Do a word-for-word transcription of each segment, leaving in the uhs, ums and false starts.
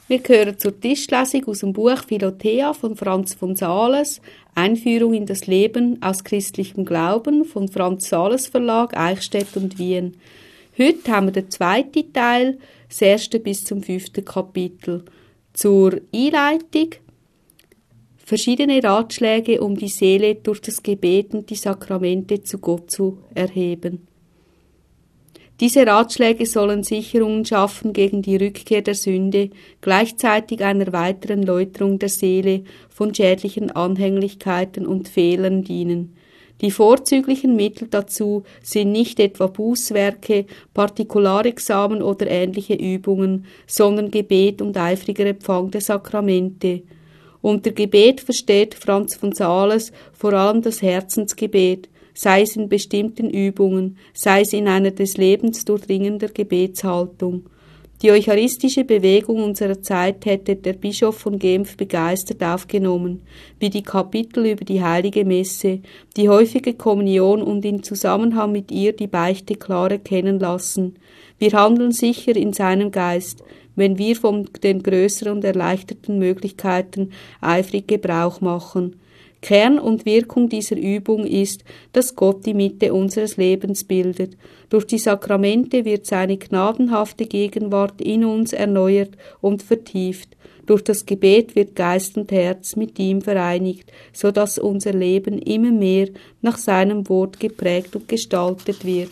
Wir gehören zur Tischlesung aus dem Buch Philothea von Franz von Sales, Einführung in das Leben aus christlichem Glauben von Franz Sales Verlag, Eichstätt und Wien. Heute haben wir den zweiten Teil, das erste bis zum fünften Kapitel. Zur Einleitung verschiedene Ratschläge, um die Seele durch das Gebet und die Sakramente zu Gott zu erheben. Diese Ratschläge sollen Sicherungen schaffen gegen die Rückkehr der Sünde, gleichzeitig einer weiteren Läuterung der Seele von schädlichen Anhänglichkeiten und Fehlern dienen. Die vorzüglichen Mittel dazu sind nicht etwa Bußwerke, Partikularexamen oder ähnliche Übungen, sondern Gebet und eifriger Empfang der Sakramente. Unter Gebet versteht Franz von Sales vor allem das Herzensgebet, sei es in bestimmten Übungen, sei es in einer des Lebens durchdringender Gebetshaltung. Die eucharistische Bewegung unserer Zeit hätte der Bischof von Genf begeistert aufgenommen, wie die Kapitel über die Heilige Messe, die häufige Kommunion und in Zusammenhang mit ihr die Beichte klar erkennen lassen. Wir handeln sicher in seinem Geist, wenn wir von den größeren und erleichterten Möglichkeiten eifrig Gebrauch machen. Kern und Wirkung dieser Übung ist, dass Gott die Mitte unseres Lebens bildet. Durch die Sakramente wird seine gnadenhafte Gegenwart in uns erneuert und vertieft. Durch das Gebet wird Geist und Herz mit ihm vereinigt, so dass unser Leben immer mehr nach seinem Wort geprägt und gestaltet wird.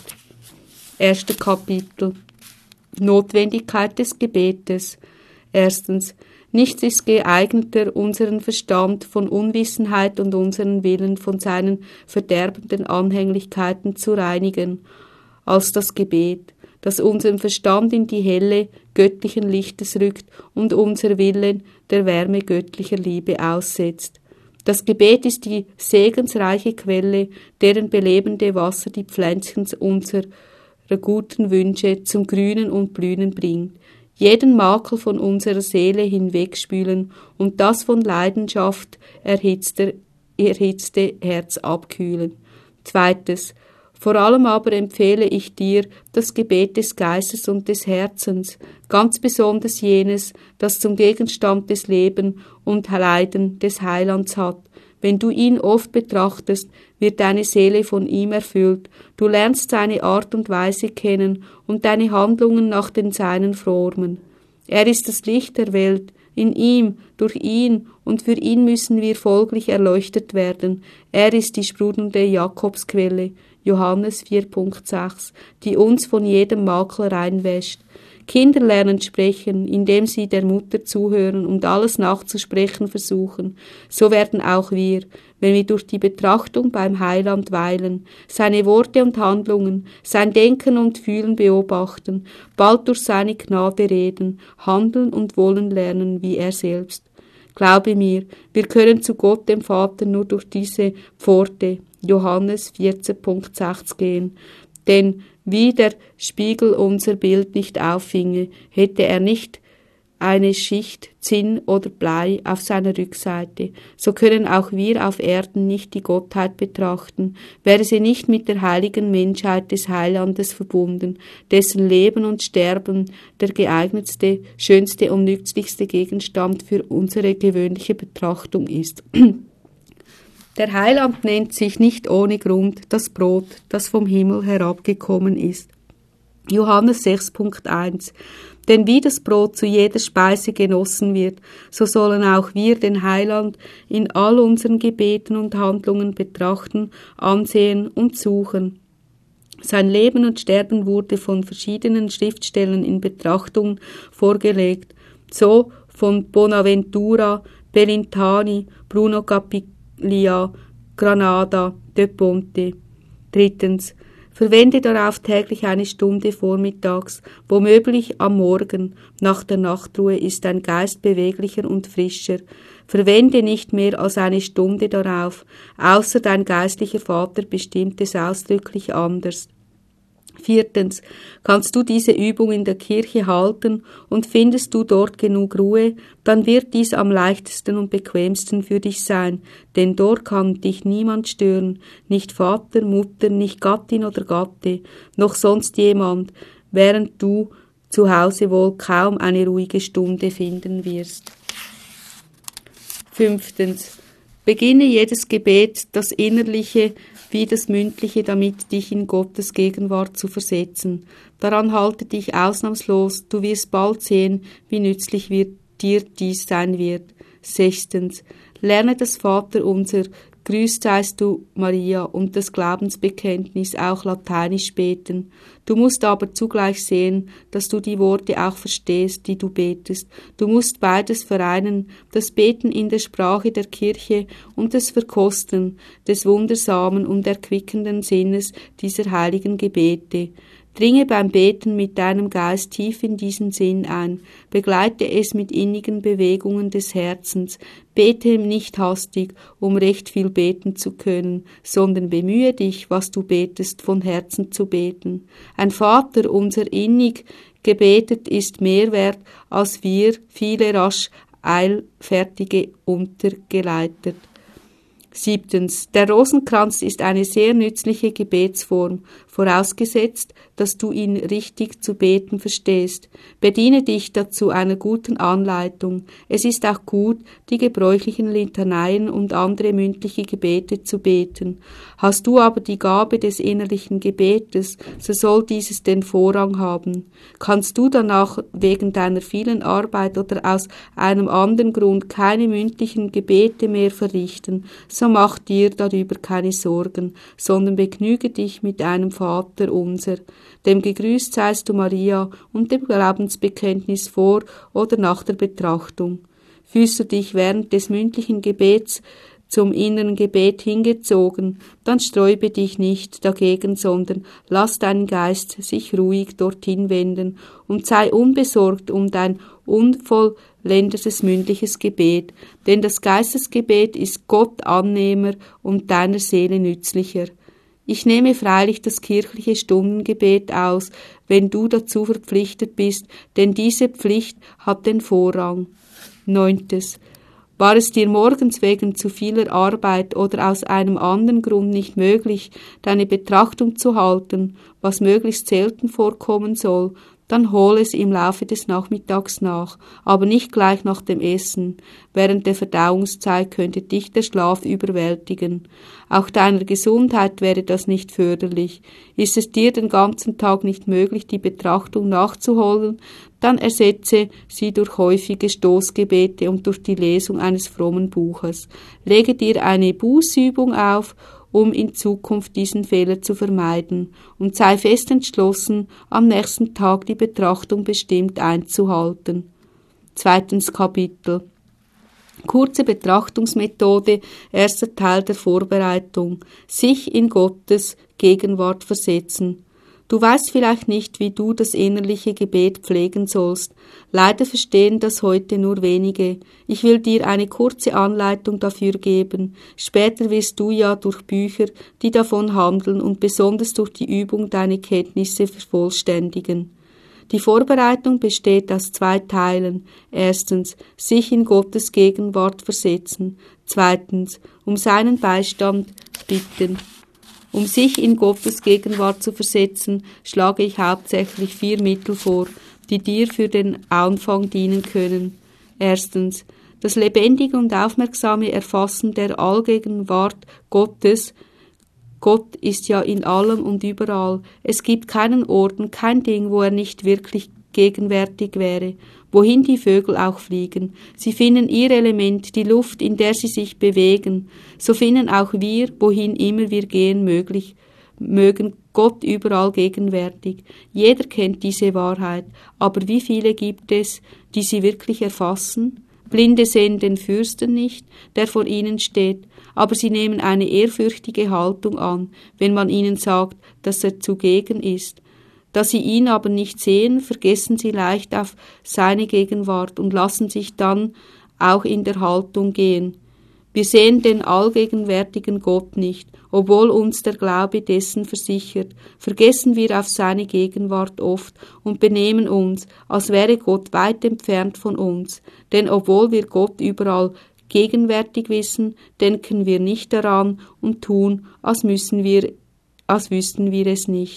Erste Kapitel. Notwendigkeit des Gebetes. Erstens. Nichts ist geeigneter, unseren Verstand von Unwissenheit und unseren Willen von seinen verderbenden Anhänglichkeiten zu reinigen, als das Gebet, das unseren Verstand in die Helle göttlichen Lichtes rückt und unser Willen der Wärme göttlicher Liebe aussetzt. Das Gebet ist die segensreiche Quelle, deren belebende Wasser die Pflänzchen unserer guten Wünsche zum Grünen und Blühen bringt, jeden Makel von unserer Seele hinwegspülen und das von Leidenschaft erhitzte, erhitzte Herz abkühlen. Zweites. Vor allem aber empfehle ich dir das Gebet des Geistes und des Herzens, ganz besonders jenes, das zum Gegenstand des Lebens und Leiden des Heilands hat. Wenn du ihn oft betrachtest, wird deine Seele von ihm erfüllt, du lernst seine Art und Weise kennen und deine Handlungen nach den seinen formen. Er ist das Licht der Welt, in ihm, durch ihn und für ihn müssen wir folglich erleuchtet werden. Er ist die sprudelnde Jakobsquelle, Johannes vier Punkt sechs, die uns von jedem Makel reinwäscht. Kinder lernen sprechen, indem sie der Mutter zuhören und alles nachzusprechen versuchen. So werden auch wir, wenn wir durch die Betrachtung beim Heiland weilen, seine Worte und Handlungen, sein Denken und Fühlen beobachten, bald durch seine Gnade reden, handeln und wollen lernen wie er selbst. Glaube mir, wir können zu Gott dem Vater nur durch diese Pforte, Johannes vierzehn Punkt sechs gehen, denn wie der Spiegel unser Bild nicht auffinge, hätte er nicht eine Schicht Zinn oder Blei auf seiner Rückseite. So können auch wir auf Erden nicht die Gottheit betrachten, wäre sie nicht mit der heiligen Menschheit des Heilandes verbunden, dessen Leben und Sterben der geeignetste, schönste und nützlichste Gegenstand für unsere gewöhnliche Betrachtung ist. Der Heiland nennt sich nicht ohne Grund das Brot, das vom Himmel herabgekommen ist. Johannes sechs Punkt eins. Denn wie das Brot zu jeder Speise genossen wird, so sollen auch wir den Heiland in all unseren Gebeten und Handlungen betrachten, ansehen und suchen. Sein Leben und Sterben wurde von verschiedenen Schriftstellern in Betrachtung vorgelegt, so von Bonaventura, Belintani, Bruno Capiglia, Granada, de Ponte. Drittens. Verwende darauf täglich eine Stunde vormittags, womöglich am Morgen. Nach der Nachtruhe ist dein Geist beweglicher und frischer. Verwende nicht mehr als eine Stunde darauf, außer dein geistlicher Vater bestimmt es ausdrücklich anders. Viertens. Kannst du diese Übung in der Kirche halten und findest du dort genug Ruhe, dann wird dies am leichtesten und bequemsten für dich sein, denn dort kann dich niemand stören, nicht Vater, Mutter, nicht Gattin oder Gatte, noch sonst jemand, während du zu Hause wohl kaum eine ruhige Stunde finden wirst. Fünftens. Beginne jedes Gebet, das Innerliche wie das Mündliche, damit dich in Gottes Gegenwart zu versetzen. Daran halte dich ausnahmslos, du wirst bald sehen, wie nützlich wird dir dies sein wird. Sechstens. Lerne das Vaterunser, grüßt seist du, Maria, und das Glaubensbekenntnis auch lateinisch beten. Du musst aber zugleich sehen, dass du die Worte auch verstehst, die du betest. Du musst beides vereinen, das Beten in der Sprache der Kirche und das Verkosten des wundersamen und erquickenden Sinnes dieser heiligen Gebete. Dringe beim Beten mit deinem Geist tief in diesen Sinn ein, begleite es mit innigen Bewegungen des Herzens, bete nicht hastig, um recht viel beten zu können, sondern bemühe dich, was du betest, von Herzen zu beten. Ein Vater unser innig gebetet ist mehr wert, als wir viele rasch eilfertige untergeleitet. Siebtens. Der Rosenkranz ist eine sehr nützliche Gebetsform, vorausgesetzt, dass du ihn richtig zu beten verstehst. Bediene dich dazu einer guten Anleitung. Es ist auch gut, die gebräuchlichen Litaneien und andere mündliche Gebete zu beten. Hast du aber die Gabe des innerlichen Gebetes, so soll dieses den Vorrang haben. Kannst du danach wegen deiner vielen Arbeit oder aus einem anderen Grund keine mündlichen Gebete mehr verrichten, so mach dir darüber keine Sorgen, sondern begnüge dich mit einem Vater unser, dem gegrüßt seist du, Maria, und dem Glaubensbekenntnis vor oder nach der Betrachtung. Fühlst du dich während des mündlichen Gebets zum inneren Gebet hingezogen, dann sträube dich nicht dagegen, sondern lass deinen Geist sich ruhig dorthin wenden und sei unbesorgt um dein unvollendetes mündliches Gebet, denn das Geistesgebet ist Gott Annehmer und deiner Seele nützlicher. Ich nehme freilich das kirchliche Stundengebet aus, wenn du dazu verpflichtet bist, denn diese Pflicht hat den Vorrang. Neuntes. War es dir morgens wegen zu vieler Arbeit oder aus einem anderen Grund nicht möglich, deine Betrachtung zu halten, was möglichst selten vorkommen soll, dann hol es im Laufe des Nachmittags nach, aber nicht gleich nach dem Essen. Während der Verdauungszeit könnte dich der Schlaf überwältigen. Auch deiner Gesundheit wäre das nicht förderlich. Ist es dir den ganzen Tag nicht möglich, die Betrachtung nachzuholen, dann ersetze sie durch häufige Stoßgebete und durch die Lesung eines frommen Buches. Lege dir eine Bußübung auf, um in Zukunft diesen Fehler zu vermeiden, und sei fest entschlossen, am nächsten Tag die Betrachtung bestimmt einzuhalten. Zweitens Kapitel. Kurze Betrachtungsmethode, erster Teil der Vorbereitung. Sich in Gottes Gegenwart versetzen. Du weißt vielleicht nicht, wie du das innerliche Gebet pflegen sollst. Leider verstehen das heute nur wenige. Ich will dir eine kurze Anleitung dafür geben. Später wirst du ja durch Bücher, die davon handeln, und besonders durch die Übung deine Kenntnisse vervollständigen. Die Vorbereitung besteht aus zwei Teilen. Erstens, sich in Gottes Gegenwart versetzen. Zweitens, um seinen Beistand bitten. Um sich in Gottes Gegenwart zu versetzen, schlage ich hauptsächlich vier Mittel vor, die dir für den Anfang dienen können. Erstens, das lebendige und aufmerksame Erfassen der Allgegenwart Gottes. Gott ist ja in allem und überall. Es gibt keinen Ort und kein Ding, wo er nicht wirklich gegenwärtig wäre. Wohin die Vögel auch fliegen, sie finden ihr Element, die Luft, in der sie sich bewegen. So finden auch wir, wohin immer wir gehen möglich, mögen Gott überall gegenwärtig. Jeder kennt diese Wahrheit, aber wie viele gibt es, die sie wirklich erfassen? Blinde sehen den Fürsten nicht, der vor ihnen steht, aber sie nehmen eine ehrfürchtige Haltung an, wenn man ihnen sagt, dass er zugegen ist. Da sie ihn aber nicht sehen, vergessen sie leicht auf seine Gegenwart und lassen sich dann auch in der Haltung gehen. Wir sehen den allgegenwärtigen Gott nicht, obwohl uns der Glaube dessen versichert, vergessen wir auf seine Gegenwart oft und benehmen uns, als wäre Gott weit entfernt von uns. Denn obwohl wir Gott überall gegenwärtig wissen, denken wir nicht daran und tun, als müssen wir, als wüssten wir es nicht.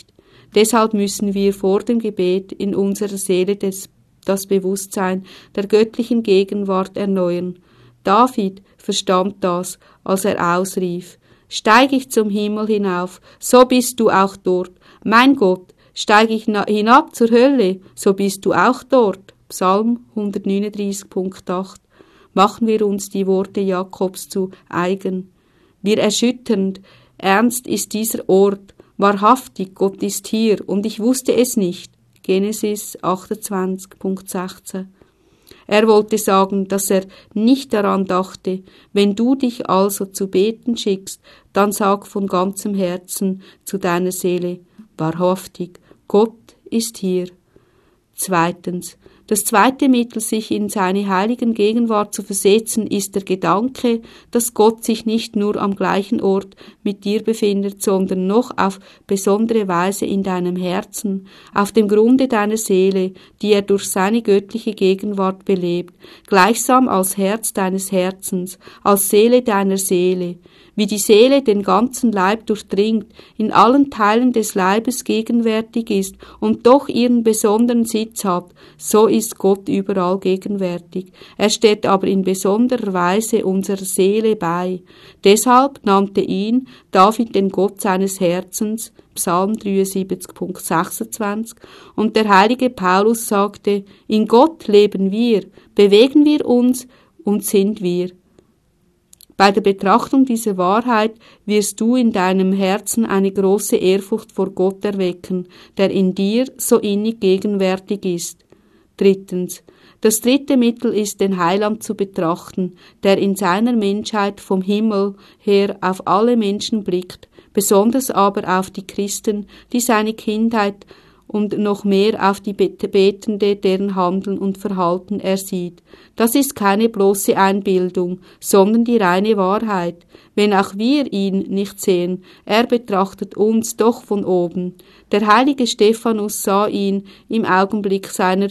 Deshalb müssen wir vor dem Gebet in unserer Seele des, das Bewusstsein der göttlichen Gegenwart erneuern. David verstand das, als er ausrief: Steig ich zum Himmel hinauf, so bist du auch dort. Mein Gott, steig ich hinab zur Hölle, so bist du auch dort. Psalm hundertneununddreißig, Punkt acht. Machen wir uns die Worte Jakobs zu eigen. Wie erschütternd ernst ist dieser Ort. Wahrhaftig, Gott ist hier, und ich wusste es nicht. Genesis achtundzwanzig, Punkt sechzehn. Er wollte sagen, dass er nicht daran dachte: Wenn du dich also zu beten schickst, dann sag von ganzem Herzen zu deiner Seele: Wahrhaftig, Gott ist hier. Zweitens. Das zweite Mittel, sich in seine heiligen Gegenwart zu versetzen, ist der Gedanke, dass Gott sich nicht nur am gleichen Ort mit dir befindet, sondern noch auf besondere Weise in deinem Herzen, auf dem Grunde deiner Seele, die er durch seine göttliche Gegenwart belebt, gleichsam als Herz deines Herzens, als Seele deiner Seele. Wie die Seele den ganzen Leib durchdringt, in allen Teilen des Leibes gegenwärtig ist und doch ihren besonderen Sitz hat, so ist Gott überall gegenwärtig. Er steht aber in besonderer Weise unserer Seele bei. Deshalb nannte ihn David den Gott seines Herzens, Psalm dreiundsiebzig, Punkt sechsundzwanzig, und der heilige Paulus sagte: In Gott leben wir, bewegen wir uns und sind wir. Bei der Betrachtung dieser Wahrheit wirst du in deinem Herzen eine große Ehrfurcht vor Gott erwecken, der in dir so innig gegenwärtig ist. Drittens. Das dritte Mittel ist, den Heiland zu betrachten, der in seiner Menschheit vom Himmel her auf alle Menschen blickt, besonders aber auf die Christen, die seine Kindheit und noch mehr auf die Betende, deren Handeln und Verhalten er sieht. Das ist keine bloße Einbildung, sondern die reine Wahrheit. Wenn auch wir ihn nicht sehen, er betrachtet uns doch von oben. Der heilige Stephanus sah ihn im Augenblick seiner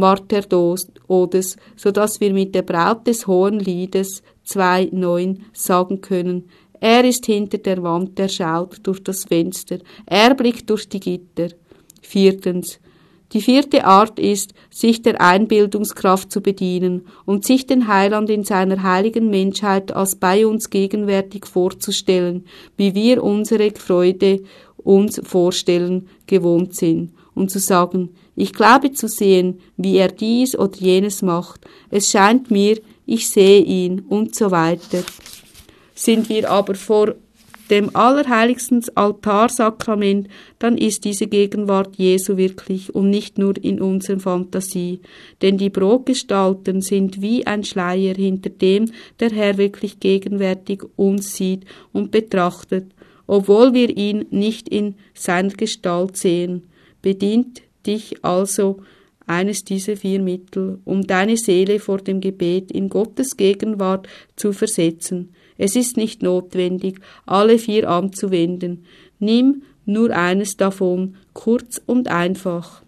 Martyrtodes, so dass wir mit der Braut des Hohen Liedes zwei neun sagen können: Er ist hinter der Wand, der schaut durch das Fenster, er blickt durch die Gitter. Viertens. Die vierte Art ist, sich der Einbildungskraft zu bedienen und sich den Heiland in seiner heiligen Menschheit als bei uns gegenwärtig vorzustellen, wie wir unsere Freude uns vorstellen gewohnt sind, und zu sagen: Ich glaube zu sehen, wie er dies oder jenes macht. Es scheint mir, ich sehe ihn, und so weiter. Sind wir aber vor dem allerheiligsten Altarsakrament, dann ist diese Gegenwart Jesu wirklich und nicht nur in unserer Fantasie. Denn die Brotgestalten sind wie ein Schleier, hinter dem der Herr wirklich gegenwärtig uns sieht und betrachtet, obwohl wir ihn nicht in seiner Gestalt sehen. Bedient dich also eines dieser vier Mittel, um deine Seele vor dem Gebet in Gottes Gegenwart zu versetzen. Es ist nicht notwendig, alle vier anzuwenden. Nimm nur eines davon, kurz und einfach.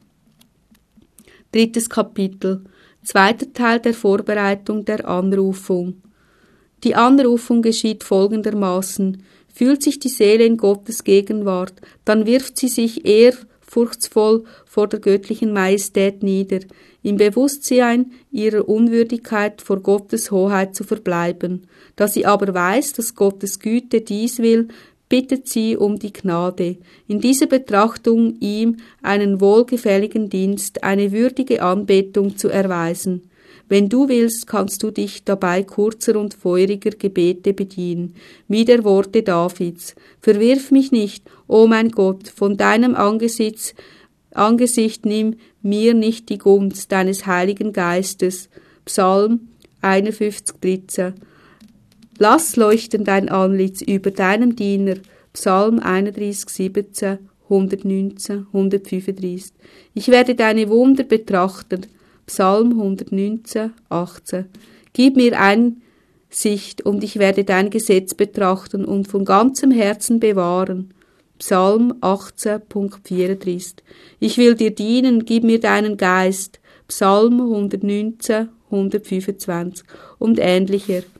Drittes Kapitel. Zweiter Teil der Vorbereitung der Anrufung. Die Anrufung geschieht folgendermaßen: Fühlt sich die Seele in Gottes Gegenwart, dann wirft sie sich ehrfurchtsvoll vor der göttlichen Majestät nieder, im Bewusstsein ihrer Unwürdigkeit vor Gottes Hoheit zu verbleiben. Da sie aber weiß, dass Gottes Güte dies will, bittet sie um die Gnade, in dieser Betrachtung ihm einen wohlgefälligen Dienst, eine würdige Anbetung zu erweisen. Wenn du willst, kannst du dich dabei kurzer und feuriger Gebete bedienen, wie der Worte Davids. Verwirf mich nicht, o mein Gott, von deinem Angesicht, Angesicht nimm mir nicht die Gunst deines Heiligen Geistes. Psalm einundfünfzig, dreizehn. Lass leuchten dein Antlitz über deinem Diener. Psalm einunddreißig, siebzehn, hundertneunzehn, hundertfünfunddreißig. Ich werde deine Wunder betrachten. Psalm hundertneunzehn, achtzehn. Gib mir Einsicht, und ich werde dein Gesetz betrachten und von ganzem Herzen bewahren. Psalm achtzehn, Punkt vierunddreißig. Ich will dir dienen, gib mir deinen Geist. Psalm hundertneunzehn, hundertfünfundzwanzig und ähnlicher.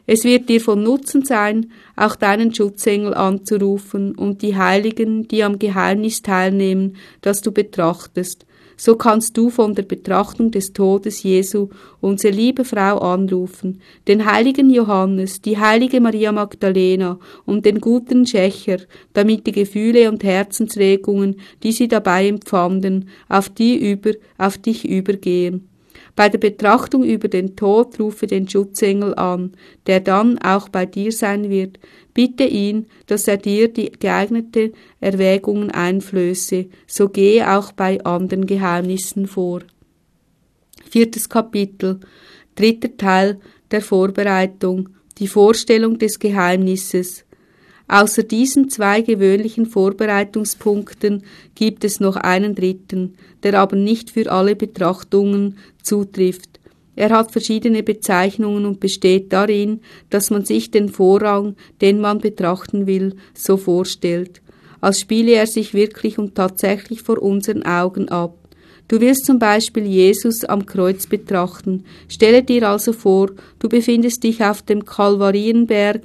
Es wird dir von Nutzen sein, auch deinen Schutzengel anzurufen und die Heiligen, die am Geheimnis teilnehmen, das du betrachtest. So kannst du von der Betrachtung des Todes Jesu unsere liebe Frau anrufen, den heiligen Johannes, die heilige Maria Magdalena und den guten Schächer, damit die Gefühle und Herzensregungen, die sie dabei empfanden, auf die über, auf dich übergehen. Bei der Betrachtung über den Tod rufe den Schutzengel an, der dann auch bei dir sein wird. Bitte ihn, dass er dir die geeigneten Erwägungen einflöße, so gehe auch bei anderen Geheimnissen vor. Viertes Kapitel, dritter Teil der Vorbereitung, die Vorstellung des Geheimnisses. Außer diesen zwei gewöhnlichen Vorbereitungspunkten gibt es noch einen dritten, der aber nicht für alle Betrachtungen zutrifft. Er hat verschiedene Bezeichnungen und besteht darin, dass man sich den Vorrang, den man betrachten will, so vorstellt, als spiele er sich wirklich und tatsächlich vor unseren Augen ab. Du willst zum Beispiel Jesus am Kreuz betrachten. Stelle dir also vor, du befindest dich auf dem Kalvarienberg.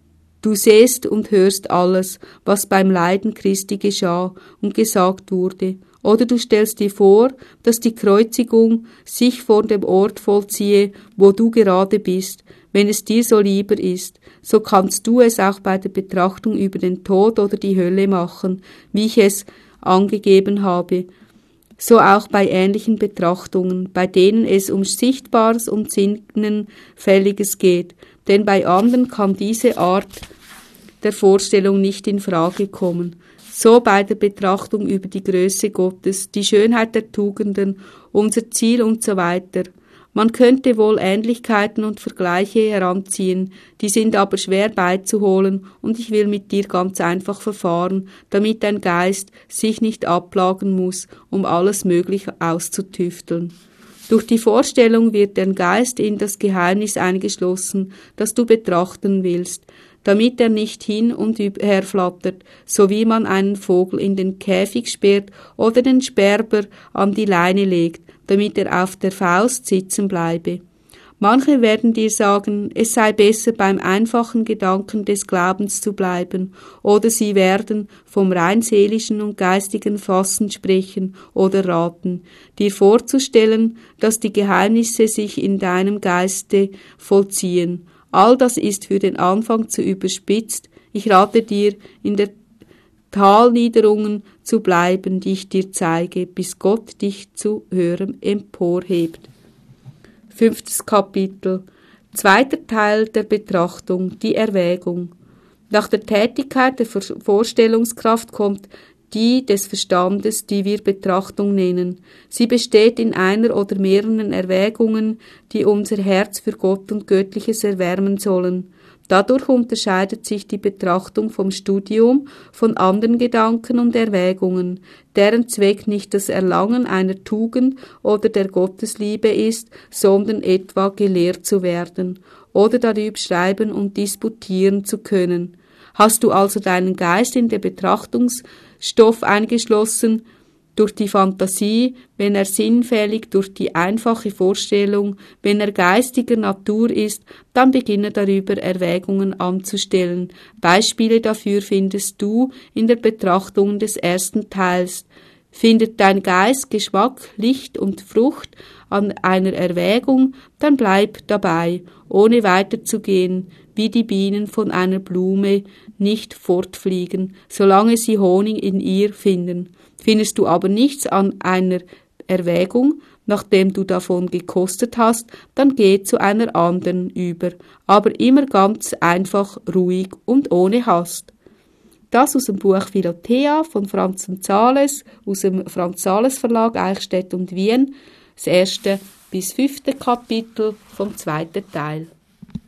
Du sehst und hörst alles, was beim Leiden Christi geschah und gesagt wurde. Oder du stellst dir vor, dass die Kreuzigung sich vor dem Ort vollziehe, wo du gerade bist. Wenn es dir so lieber ist, so kannst du es auch bei der Betrachtung über den Tod oder die Hölle machen, wie ich es angegeben habe. So auch bei ähnlichen Betrachtungen, bei denen es um Sichtbares und Sinnenfälliges geht. Denn bei anderen kann diese Art der Vorstellung nicht in Frage kommen. So bei der Betrachtung über die Größe Gottes, die Schönheit der Tugenden, unser Ziel und so weiter. Man könnte wohl Ähnlichkeiten und Vergleiche heranziehen, die sind aber schwer beizuholen und ich will mit dir ganz einfach verfahren, damit dein Geist sich nicht abplagen muss, um alles Mögliche auszutüfteln. Durch die Vorstellung wird dein Geist in das Geheimnis eingeschlossen, das du betrachten willst, damit er nicht hin und her flattert, so wie man einen Vogel in den Käfig sperrt oder den Sperber an die Leine legt, damit er auf der Faust sitzen bleibe. Manche werden dir sagen, es sei besser beim einfachen Gedanken des Glaubens zu bleiben, oder sie werden vom rein seelischen und geistigen Fassen sprechen oder raten, dir vorzustellen, dass die Geheimnisse sich in deinem Geiste vollziehen. All das ist für den Anfang zu überspitzt. Ich rate dir, in der Talniederungen zu bleiben, die ich dir zeige, bis Gott dich zu höherem emporhebt. Fünftes Kapitel. Zweiter Teil der Betrachtung, die Erwägung. Nach der Tätigkeit der Vorstellungskraft kommt die des Verstandes, die wir Betrachtung nennen. Sie besteht in einer oder mehreren Erwägungen, die unser Herz für Gott und Göttliches erwärmen sollen. Dadurch unterscheidet sich die Betrachtung vom Studium von anderen Gedanken und Erwägungen, deren Zweck nicht das Erlangen einer Tugend oder der Gottesliebe ist, sondern etwa gelehrt zu werden oder darüber schreiben und disputieren zu können. Hast du also deinen Geist in der Betrachtungsstoff eingeschlossen, durch die Fantasie, wenn er sinnfällig, durch die einfache Vorstellung, wenn er geistiger Natur ist, dann beginne darüber Erwägungen anzustellen. Beispiele dafür findest du in der Betrachtung des ersten Teils. Findet dein Geist Geschmack, Licht und Frucht an einer Erwägung, dann bleib dabei, ohne weiterzugehen, wie die Bienen von einer Blume nicht fortfliegen, solange sie Honig in ihr finden. Findest du aber nichts an einer Erwägung, nachdem du davon gekostet hast, dann geh zu einer anderen über, aber immer ganz einfach, ruhig und ohne Hast. Das aus dem Buch Philothea von Franz von Sales, aus dem Franz Sales Verlag Eichstätt und Wien, das erste bis fünfte Kapitel vom zweiten Teil.